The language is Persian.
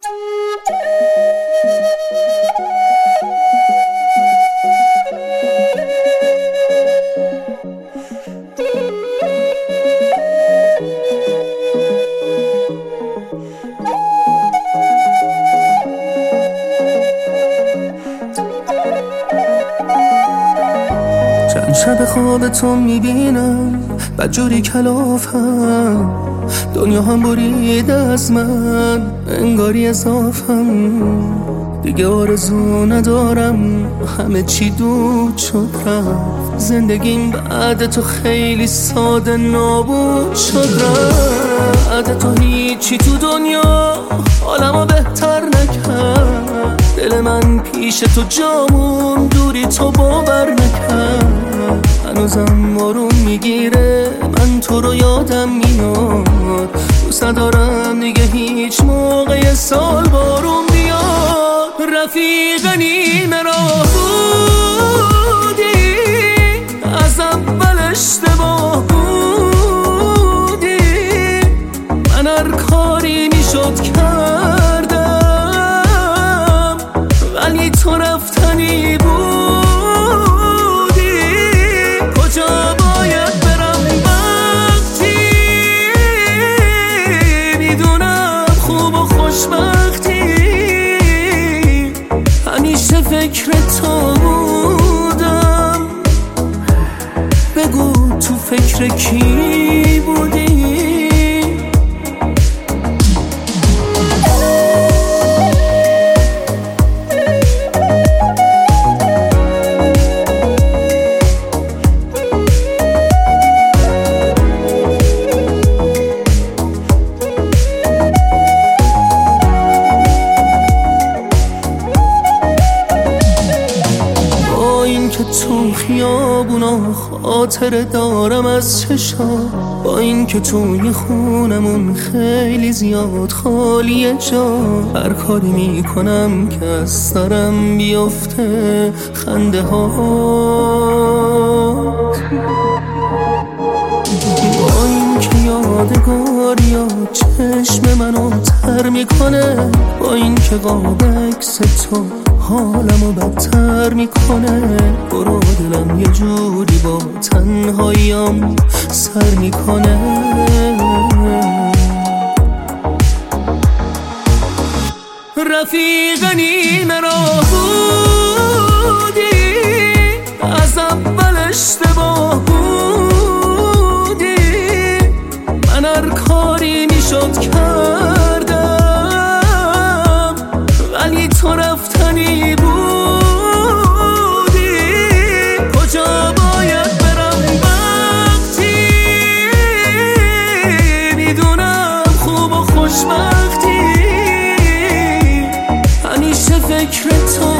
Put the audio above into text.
چند شب خواب تو میبینم بدجوری کلافم، دنیا هم بریده از من انگاری اضافم. دیگه آرزو ندارم، همه چی دود شد رفت. زندگیم بعد تو خیلی ساده نابود شد رفت. بعد تو هیچی تو دنیا حالمو بهتر نکرد. دل من پیش تو جامون، دوری تو باور نکرد. هنوزم بارون میگیره، من تو رو یادم میاد. دوست ندارم دیگه هیچ موقع سال بارون بیاد. رفیق نیمه راه بودی، از اول اشتباه بودی. من هر کاری میشد کردم، ولی تو رفتنی بودی. کجا باید برم وقتی میدونم خوب و خوشبختی؟ همیشه فکر تو بودم، بگو تو فکر کی بودی؟ که تو خیابونا خاطره دارم از چشا، با این که توی خونمون خیلی زیاد خالیه جا. هر کاری میکنم که از سرم بیفته خنده ها، با این که یادگاریا چشم منو تر میکنه. با این که قاب عکس تو حالمو بدتر میکنه. برو دلم یه جوری با تنهاییم سر میکنه. رفیق نیمه راه بودی، از اول اشتباه بودی. من هر کاری میشد کردم، ولی تو رفتنی بودی. کجا باید برم وقتی میدونم خوب و خوشبختی؟ همیشه فکر تو